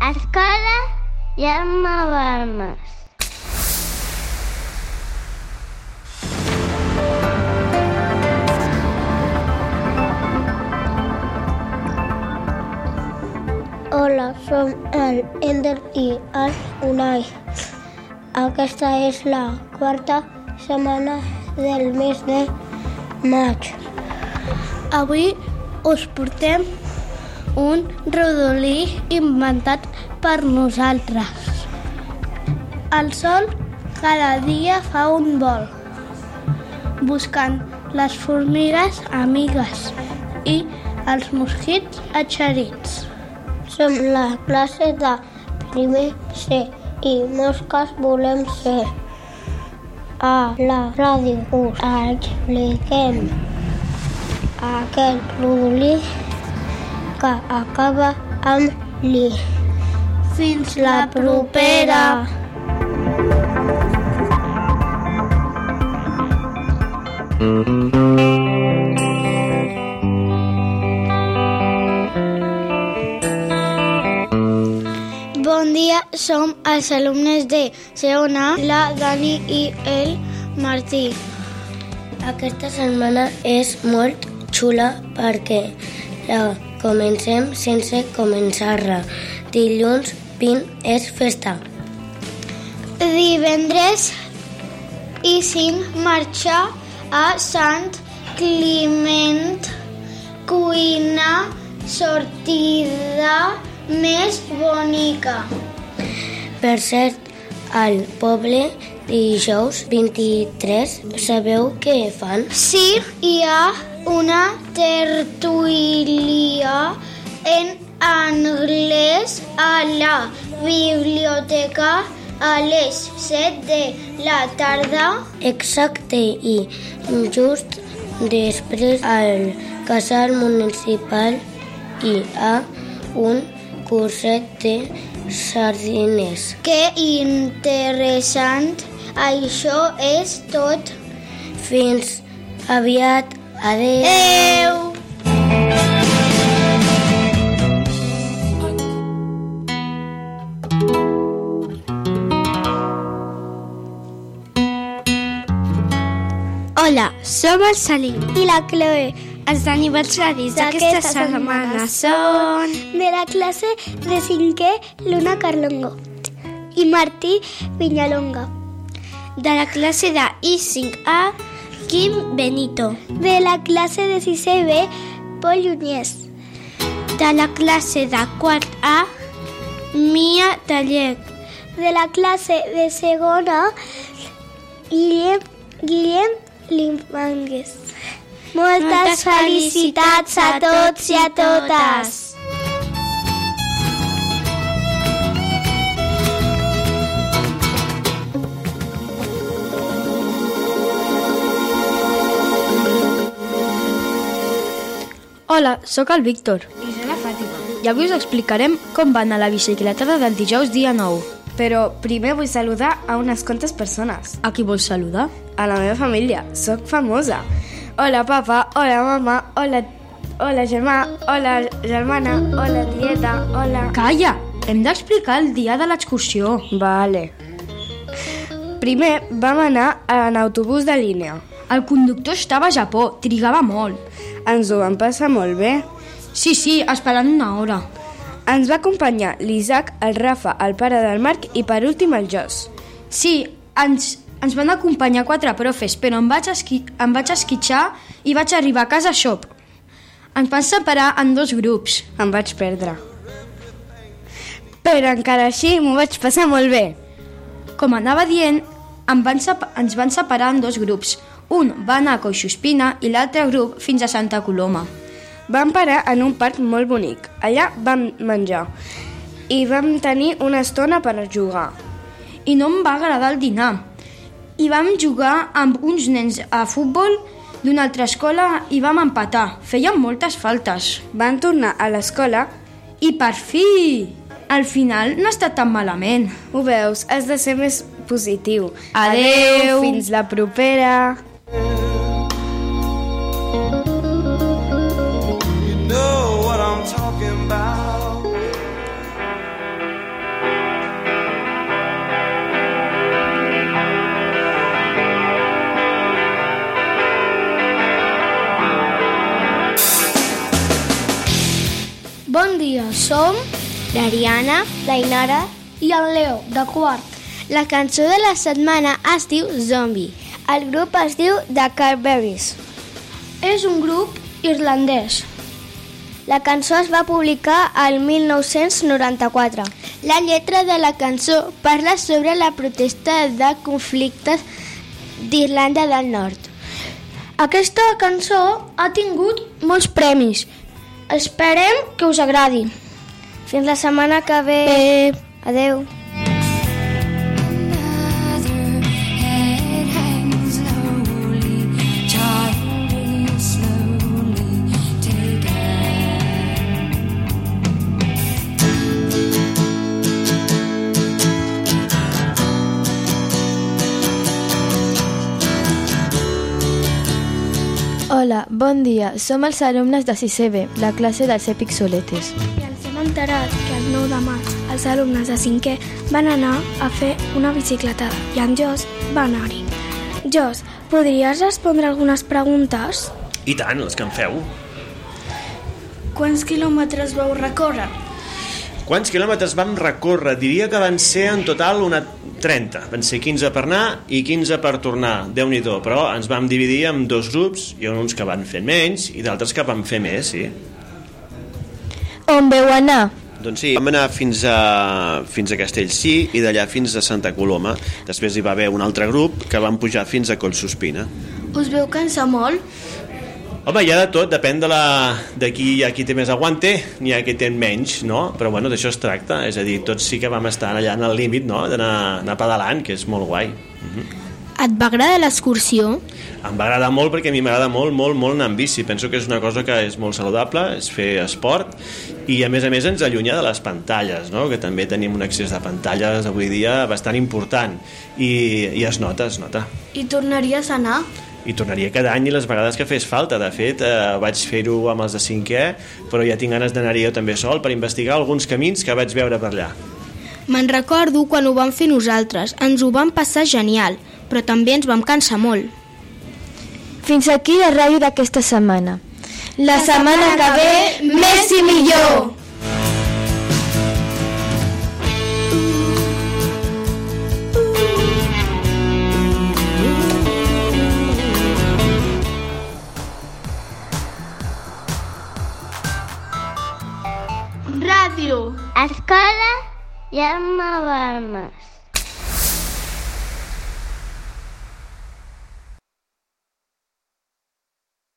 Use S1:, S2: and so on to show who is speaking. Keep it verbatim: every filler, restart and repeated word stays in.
S1: Escola Jaume Balmes.
S2: Hola, som el Ender i el Unai. Aquesta és la quarta setmana del mes de maig. Avui us portem un rodolí inventat per nosaltres. El sol cada dia fa un vol, buscant les formigues amigues i els mosquits atxerits. Som la classe de primer C i mosques volem ser. A la ràdio us expliquem aquest rodolí que acaba amb li. Fins la propera! Bon dia, som els alumnes de segona, la Dani i el Martí. Aquesta setmana és molt xula perquè la comencem sense començar-la. Dilluns vint és festa. Divendres i cinc marxar a Sant Climent, cuina, sortida més bonica. Per cert, al poble dijous vint-i-tres sabeu què fan? Sí, hi ha una tertúlia en anglès a la biblioteca a les set de la tarda. Exacte, i just després al casal municipal hi ha un curset de sardines. Que interessant! Això és tot. Fins aviat. Adéu! Adéu!
S3: Hola, som el Salim
S2: i la Chloe.
S3: Els aniversaris d'aquesta setmana són
S2: de la classe de cinquè, Luna Carlongo i Martí Viñalonga.
S3: De la classe de I cinc A, Quim Benito.
S2: De la classe de sisè B, Pol Lluñés.
S3: De la classe de quart A, Mia Tallec.
S2: De la classe de segona, Guillem, Guillem Limangues. Moltes, Moltes felicitats a tots i a totes.
S4: Hola, sóc el Víctor.
S5: I jo la Fàtima.
S4: I avui us explicarem com va anar la bicicletada del dijous dia nou.
S5: Però primer vull saludar a unes quantes persones.
S4: A qui vols saludar?
S5: A la meva família. Soc famosa. Hola, papa. Hola, mama. Hola, hola germà. Hola, germana. Hola, tieta. Hola...
S4: Calla! Hem d'explicar el dia de l'excursió.
S5: Vale. Primer vam anar en autobús de línia.
S4: El conductor estava a Japó. Trigava molt.
S5: Ens ho vam passar molt bé.
S4: Sí, sí, esperant una hora.
S5: Ens va acompanyar l'Isaac, el Rafa, el pare del Marc i per últim el Jos.
S4: Sí, ens, ens van acompanyar quatre profes, però em vaig, esqui, em vaig esquitxar i vaig arribar a casa xop. Ens van separar en dos grups.
S5: Em vaig perdre. Però encara així m'ho vaig passar molt bé.
S4: Com anava dient, em van sep- ens van separar en dos grups. Un va anar a Collsuspina i l'altre grup fins a Santa Coloma.
S5: Vam parar en un parc molt bonic. Allà vam menjar i vam tenir una estona per jugar.
S4: I no em va agradar el dinar. I vam jugar amb uns nens a futbol d'una altra escola i vam empatar. Feien moltes faltes.
S5: Van tornar a l'escola
S4: i per fi! Al final no ha estat tan malament.
S5: Ho veus, has de ser més positiu.
S4: Adéu!
S5: Fins la propera!
S6: Know what I'm talking about.
S2: Som
S3: l'Ariana
S2: l'Ainara i el Leo, de quart.
S3: La cançó de la setmana es diu Zombie.
S2: El grup es diu The Carberries.
S5: És un grup irlandès.
S2: La cançó es va publicar al mil nou-cents noranta-quatre.
S3: La lletra de la cançó parla sobre la protesta de conflictes d'Irlanda del Nord.
S5: Aquesta cançó ha tingut molts premis. Esperem que us agradi.
S2: Fins la setmana que ve.
S5: Bé.
S2: Adeu.
S6: Hola, bon dia. Som els alumnes de sisè B, la classe dels èpics soletes.
S2: I ens hem enterat que el nou de maig els alumnes de cinquè van anar a fer una bicicletada i en Jos va anar-hi. Jos, podries respondre algunes preguntes?
S7: I tant, les que em feu.
S2: Quants quilòmetres vau recórrer?
S7: Quants quilòmetres vam recórrer? Diria que van ser en total una trenta. Van ser quinze per anar i quinze per tornar. Déu-n'hi-do, però ens vam dividir en dos grups. Hi ha uns que van fer menys i d'altres que van fer més, sí.
S6: On veu anar?
S7: Doncs sí, vam anar fins a, fins a Castellcí i d'allà fins a Santa Coloma. Després hi va haver un altre grup que van pujar fins a Collsospina.
S5: Us veu cansar molt?
S7: Home, hi ha de tot, depèn de, la, de qui hi ha qui té més aguante, n'hi ha qui té menys, no? Però bueno, d'això es tracta, és a dir, tots sí que vam estar allà en el límit, no?, d'anar anar pedalant, que és molt guai. Uh-huh.
S3: Et va agradar l'excursió?
S7: Em va agradar molt perquè a mi m'agrada molt, molt, molt anar amb bici. Penso que és una cosa que és molt saludable, és fer esport i a més a més ens allunya de les pantalles, no?, que també tenim un excés de pantalles avui dia bastant important i, i es nota, es nota.
S5: I tornaries a anar?
S7: I tornaria cada any i les vegades que fes falta. De fet, eh, vaig fer-ho amb els de cinquè, però ja tinc ganes d'anar-hi jo també sol per investigar alguns camins que vaig veure per allà.
S3: Me'n recordo quan ho vam fer nosaltres. Ens ho vam passar genial, però també ens vam cansar molt.
S6: Fins aquí la ràdio d'aquesta setmana.
S3: La setmana que ve, més i millor!
S1: Ràdio. Escola Jaume Balmes.